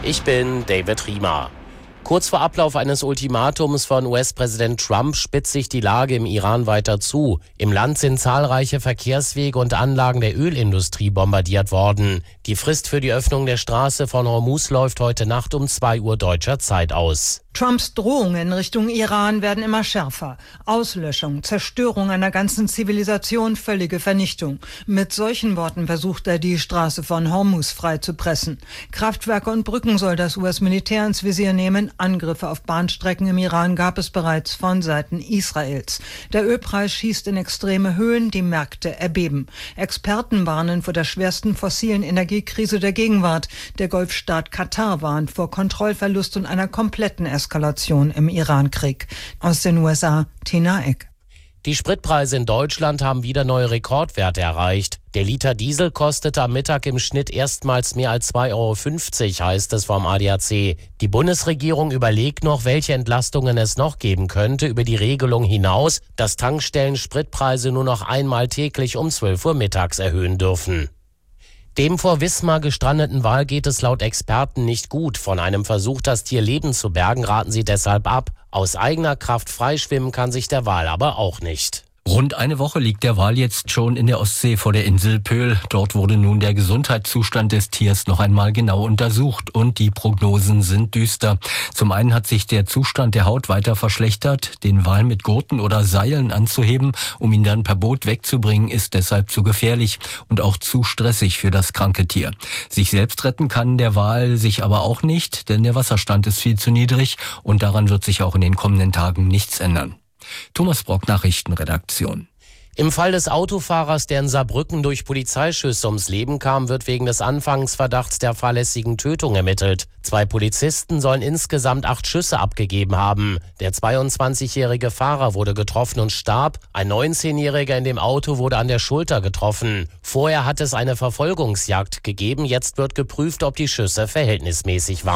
Ich bin David Riemer. Kurz vor Ablauf eines Ultimatums von US-Präsident Trump spitzt sich die Lage im Iran weiter zu. Im Land sind zahlreiche Verkehrswege und Anlagen der Ölindustrie bombardiert worden. Die Frist für die Öffnung der Straße von Hormuz läuft heute Nacht um 2 Uhr deutscher Zeit aus. Trumps Drohungen Richtung Iran werden immer schärfer. Auslöschung, Zerstörung einer ganzen Zivilisation, völlige Vernichtung. Mit solchen Worten versucht er, die Straße von Hormuz freizupressen. Kraftwerke und Brücken soll das US-Militär ins Visier nehmen. Angriffe auf Bahnstrecken im Iran gab es bereits von Seiten Israels. Der Ölpreis schießt in extreme Höhen, die Märkte erbeben. Experten warnen vor der schwersten fossilen Energiekrise der Gegenwart. Der Golfstaat Katar warnt vor Kontrollverlust und einer kompletten Eskalation im Irankrieg. Aus den USA, Tina Eck. Die Spritpreise in Deutschland haben wieder neue Rekordwerte erreicht. Der Liter Diesel kostete am Mittag im Schnitt erstmals mehr als 2,50 €, heißt es vom ADAC. Die Bundesregierung überlegt noch, welche Entlastungen es noch geben könnte über die Regelung hinaus, dass Tankstellen Spritpreise nur noch einmal täglich um 12 Uhr mittags erhöhen dürfen. Dem vor Wismar gestrandeten Wal geht es laut Experten nicht gut. Von einem Versuch, das Tier lebend zu bergen, raten sie deshalb ab. Aus eigener Kraft freischwimmen kann sich der Wal aber auch nicht. Rund eine Woche liegt der Wal jetzt schon in der Ostsee vor der Insel Pöhl. Dort wurde nun der Gesundheitszustand des Tiers noch einmal genau untersucht und die Prognosen sind düster. Zum einen hat sich der Zustand der Haut weiter verschlechtert. Den Wal mit Gurten oder Seilen anzuheben, um ihn dann per Boot wegzubringen, ist deshalb zu gefährlich und auch zu stressig für das kranke Tier. Sich selbst retten kann der Wal sich aber auch nicht, denn der Wasserstand ist viel zu niedrig und daran wird sich auch in den kommenden Tagen nichts ändern. Thomas Brock, Nachrichtenredaktion. Im Fall des Autofahrers, der in Saarbrücken durch Polizeischüsse ums Leben kam, wird wegen des Anfangsverdachts der fahrlässigen Tötung ermittelt. 2 Polizisten sollen insgesamt 8 Schüsse abgegeben haben. Der 22-jährige Fahrer wurde getroffen und starb. Ein 19-jähriger in dem Auto wurde an der Schulter getroffen. Vorher hat es eine Verfolgungsjagd gegeben. Jetzt wird geprüft, ob die Schüsse verhältnismäßig waren.